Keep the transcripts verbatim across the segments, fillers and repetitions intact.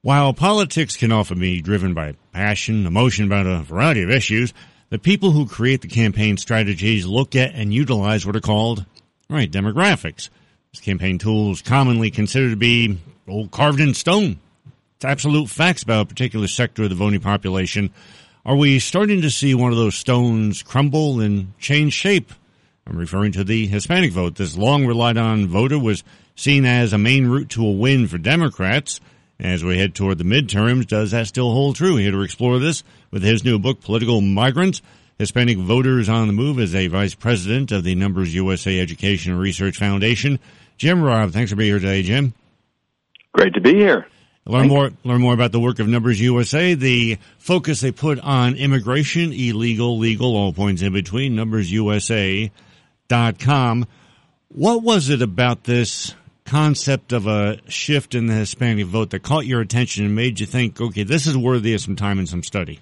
While politics can often be driven by passion, emotion about a variety of issues, the people who create the campaign strategies look at and utilize what are called, right, demographics. These campaign tools commonly considered to be old carved in stone. It's absolute facts about a particular sector of the voting population. Are we starting to see one of those stones crumble and change shape? I'm referring to the Hispanic vote. This long relied on voter was seen as a main route to a win for Democrats. As we head toward the midterms, does that still hold true? Here to explore this with his new book, Political Migrants, Hispanic Voters on the Move, as a vice president of the Numbers U S A Education and Research Foundation. Jim Robb, thanks for being here today, Jim. Great to be here. Learn more, learn more about the work of Numbers U S A, the focus they put on immigration, illegal, legal, all points in between, numbers U S A dot com. What was it about this concept of a shift in the Hispanic vote that caught your attention and made you think, okay, this is worthy of some time and some study?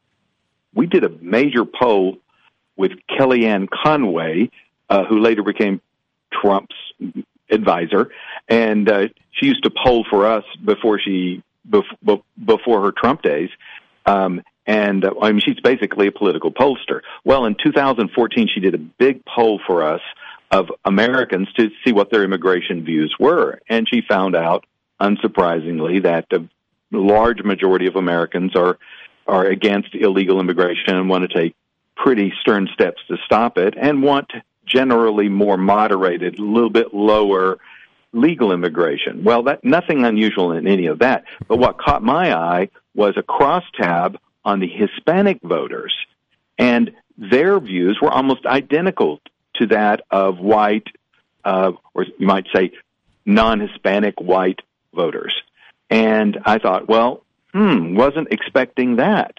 We did a major poll with Kellyanne Conway, uh, who later became Trump's advisor, and uh, she used to poll for us before she bef- before her Trump days. Um, and uh, I mean, she's basically a political pollster. Well, in two thousand fourteen, she did a big poll for us of Americans to see what their immigration views were, and she found out, unsurprisingly, that the large majority of Americans are are against illegal immigration and want to take pretty stern steps to stop it, and want generally more moderated, a little bit lower legal immigration. Well, that nothing unusual in any of that. But what caught my eye was a crosstab on the Hispanic voters, and their views were almost identical to that of white, uh, or you might say non-Hispanic white voters. And I thought, well, hmm, wasn't expecting that.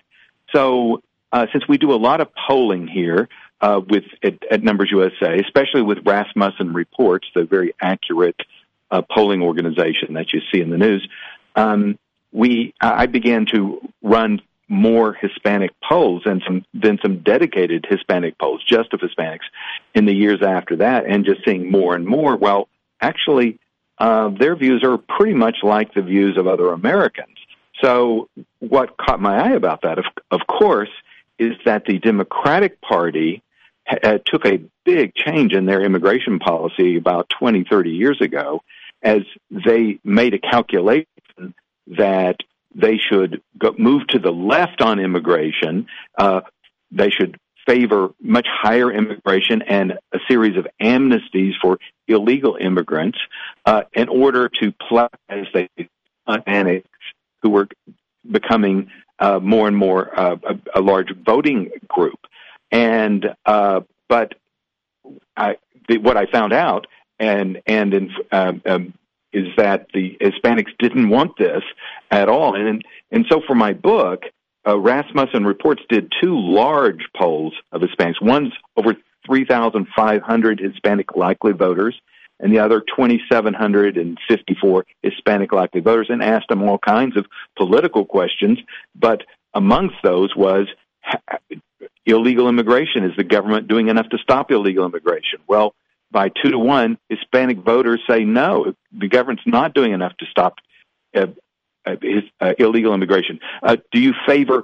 So uh, since we do a lot of polling here, Uh, with at, at Numbers U S A, especially with Rasmussen Reports, the very accurate uh, polling organization that you see in the news, um, we I began to run more Hispanic polls and some then some dedicated Hispanic polls, just of Hispanics, in the years after that, and just seeing more and more. Well, actually, uh, their views are pretty much like the views of other Americans. So, what caught my eye about that, of, of course, is that the Democratic Party Uh, took a big change in their immigration policy about twenty, thirty years ago, as they made a calculation that they should go, move to the left on immigration. Uh, they should favor much higher immigration and a series of amnesties for illegal immigrants uh, in order to play as they Hispanics who were becoming uh, more and more uh, a, a large voting group. And uh, but I, the, what I found out and and in, um, um, is that the Hispanics didn't want this at all. And and so for my book, uh, Rasmussen Reports did two large polls of Hispanics. One's over three thousand five hundred Hispanic likely voters, and the other two thousand seven hundred fifty-four Hispanic likely voters, and asked them all kinds of political questions. But amongst those was illegal immigration. Is the government doing enough to stop illegal immigration? Well, by two to one, Hispanic voters say no, the government's not doing enough to stop uh, uh, his, uh, illegal immigration. Uh, do you favor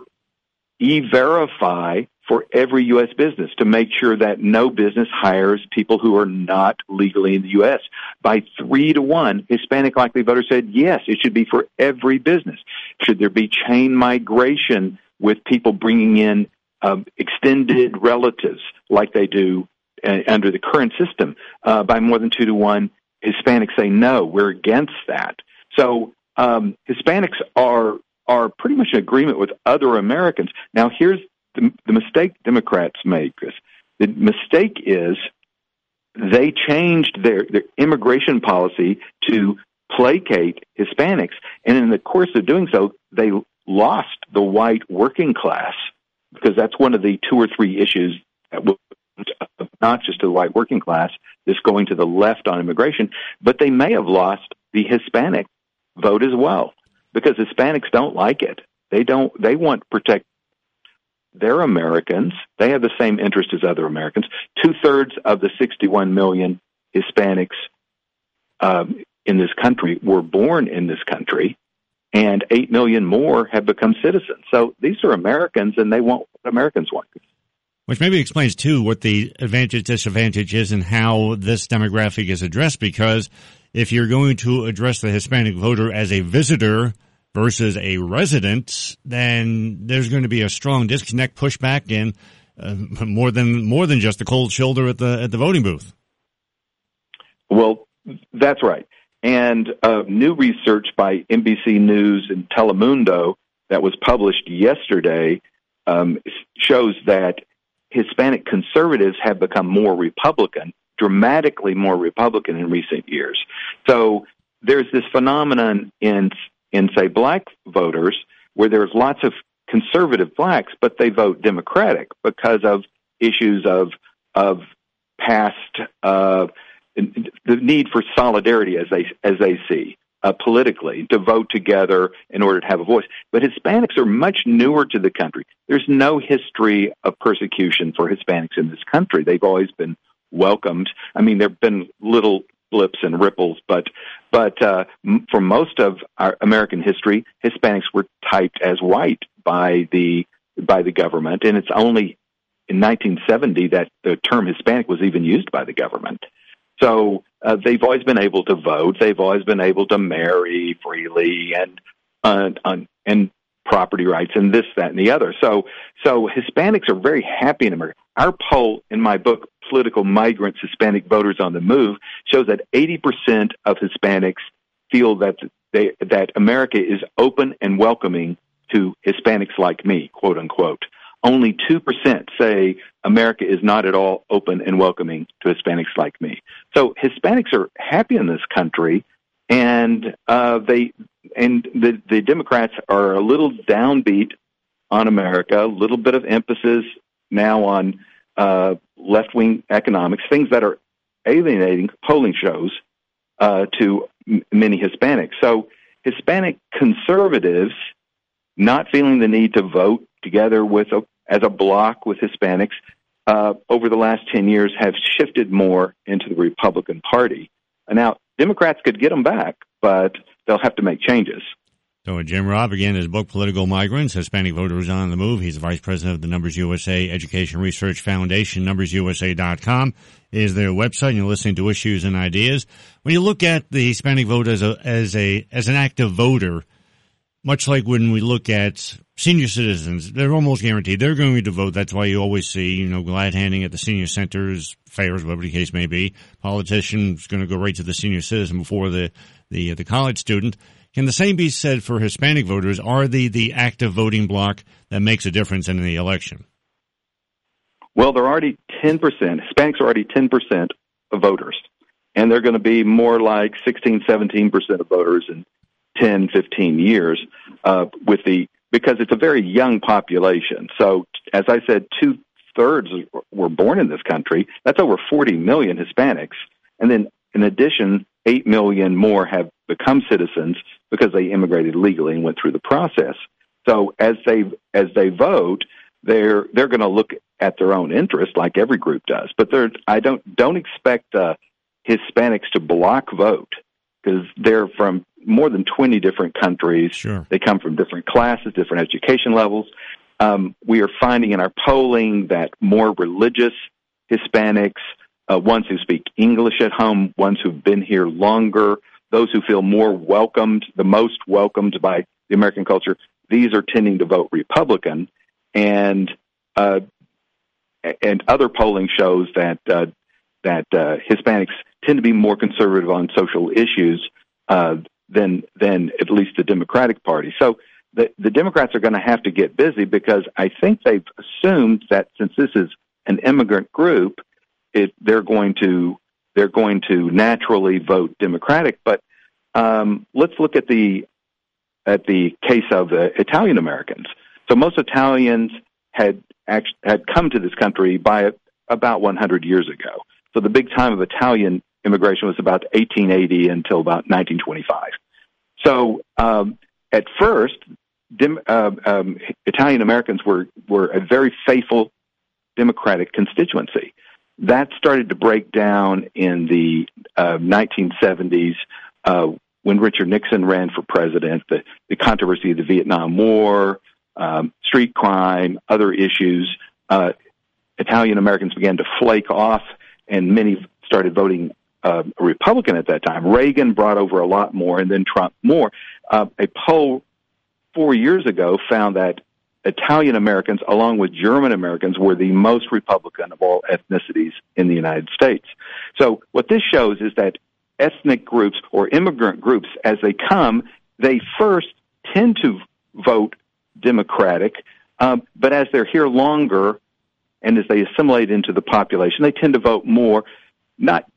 E-Verify for every U S business to make sure that no business hires people who are not legally in the U S? By three to one, Hispanic likely voters said yes, it should be for every business. Should there be chain migration with people bringing in um, extended relatives like they do uh, under the current system? Uh, by more than two to one, Hispanics say no, we're against that. So um, Hispanics are are pretty much in agreement with other Americans. Now, here's the, the mistake Democrats make. The mistake is they changed their, their immigration policy to placate Hispanics, and in the course of doing so, they lost the white working class, because that's one of the two or three issues that will, not just to the white working class, this going to the left on immigration, but they may have lost the Hispanic vote as well, because Hispanics don't like it. They don't. They want to protect their Americans. They have the same interest as other Americans. Two-thirds of the sixty-one million Hispanics um, in this country were born in this country, and eight million more have become citizens. So these are Americans, and they want what Americans want. Which maybe explains, too, what the advantage, disadvantage is and how this demographic is addressed, because if you're going to address the Hispanic voter as a visitor versus a resident, then there's going to be a strong disconnect, pushback, and uh, more than more than just a cold shoulder at the at the voting booth. Well, that's right. And uh, new research by N B C News and Telemundo that was published yesterday um, shows that Hispanic conservatives have become more Republican, dramatically more Republican in recent years. So there's this phenomenon in, in say, black voters where there's lots of conservative blacks, but they vote Democratic because of issues of of past uh, the need for solidarity, as they as they see uh, politically, to vote together in order to have a voice. But Hispanics are much newer to the country. There's no history of persecution for Hispanics in this country. They've always been welcomed. I mean, there have been little blips and ripples, but but uh, m- for most of our American history, Hispanics were typed as white by the by the government, and it's only in nineteen seventy that the term Hispanic was even used by the government. So uh, they've always been able to vote. They've always been able to marry freely and uh, on, and property rights and this, that, and the other. So so Hispanics are very happy in America. Our poll in my book, Political Migrants, Hispanic Voters on the Move, shows that eighty percent of Hispanics feel that they that America is open and welcoming to Hispanics like me, quote unquote. Only two percent say America is not at all open and welcoming to Hispanics like me. So Hispanics are happy in this country, and uh, they and the, the Democrats are a little downbeat on America, a little bit of emphasis now on uh, left-wing economics, things that are alienating, polling shows, uh, to m- many Hispanics. So Hispanic conservatives, not feeling the need to vote together with a, as a bloc with Hispanics, uh, over the last ten years have shifted more into the Republican Party. And now, Democrats could get them back, but they'll have to make changes. So Jim Robb, again, his book, Political Migrants, Hispanic Voters on the Move. He's the vice president of the Numbers U S A Education Research Foundation. numbers u s a dot com is their website, and you're listening to Issues and Ideas. When you look at the Hispanic vote as a, as a, as an active voter, much like when we look at senior citizens, they're almost guaranteed they're going to vote. That's why you always see, you know, glad handing at the senior centers, fairs, whatever the case may be. Politician's going to go right to the senior citizen before the, the, the college student. Can the same be said for Hispanic voters? Are they the active voting bloc that makes a difference in the election? Well, they're already ten percent. Hispanics are already ten percent of voters. And they're going to be more like sixteen, seventeen percent of voters in ten, fifteen years, uh, with the, because it's a very young population. So, as I said, two thirds were born in this country. That's over forty million Hispanics. And then, in addition, eight million more have become citizens because they immigrated legally and went through the process. So, as they as they vote, they're they're going to look at their own interest, like every group does. But they're, I don't don't expect uh, Hispanics to block vote, because they're from more than twenty different countries. Sure. They come from different classes, different education levels. Um, we are finding in our polling that more religious Hispanics, uh, ones who speak English at home, ones who've been here longer, those who feel more welcomed, the most welcomed by the American culture, these are tending to vote Republican. And uh, and other polling shows that uh, that uh, Hispanics tend to be more conservative on social issues uh, than than at least the Democratic Party. So the, the Democrats are going to have to get busy, because I think they've assumed that since this is an immigrant group, it, they're going to they're going to naturally vote Democratic. But um, let's look at the at the case of uh, Italian Americans. So most Italians had act, had come to this country by about one hundred years ago. So the big time of Italian immigration was about eighteen eighty until about nineteen twenty-five. So um, at first, dim, uh, um, Italian Americans were, were a very faithful Democratic constituency. That started to break down in the uh, nineteen seventies uh, when Richard Nixon ran for president, the, the controversy of the Vietnam War, um, street crime, other issues, uh, Italian Americans began to flake off, and many started voting uh, Republican at that time. Reagan brought over a lot more, and then Trump more. Uh, a poll four years ago found that Italian Americans, along with German Americans, were the most Republican of all ethnicities in the United States. So what this shows is that ethnic groups or immigrant groups, as they come, they first tend to vote Democratic, um, but as they're here longer and as they assimilate into the population, they tend to vote more, not,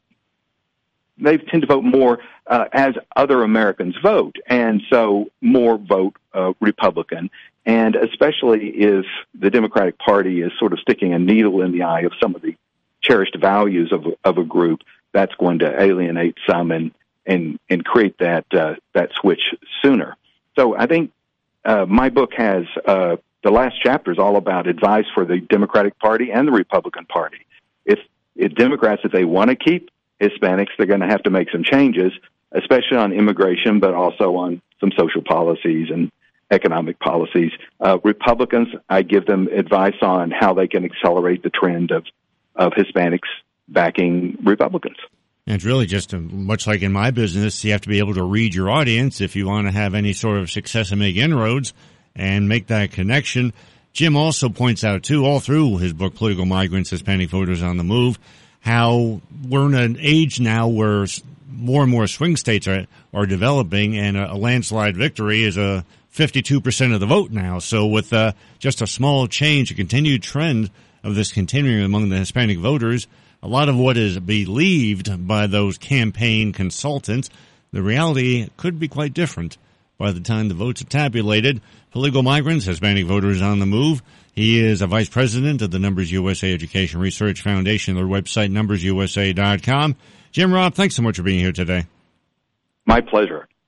they tend to vote more uh, as other Americans vote, and so more vote uh, Republican. And especially if the Democratic Party is sort of sticking a needle in the eye of some of the cherished values of of a group, that's going to alienate some and and and create that uh, that switch sooner. So I think uh, my book has uh, the last chapter is all about advice for the Democratic Party and the Republican Party. If if Democrats, if they want to keep Hispanics, they're going to have to make some changes, especially on immigration, but also on some social policies and economic policies. Uh, Republicans, I give them advice on how they can accelerate the trend of, of Hispanics backing Republicans. And it's really just a, much like in my business, you have to be able to read your audience if you want to have any sort of success and make inroads and make that connection. Jim also points out, too, all through his book, Political Migrants, Hispanic Voters on the Move, how we're in an age now where more and more swing states are, are developing, and a, a landslide victory is a fifty-two percent of the vote now. So with uh, just a small change, a continued trend of this continuing among the Hispanic voters, a lot of what is believed by those campaign consultants, the reality could be quite different by the time the votes are tabulated. Political Migrants, Hispanic Voters on the Move. He is a vice president of the Numbers U S A Education Research Foundation, their website, numbers u s a dot com. Jim Roth, thanks so much for being here today. My pleasure.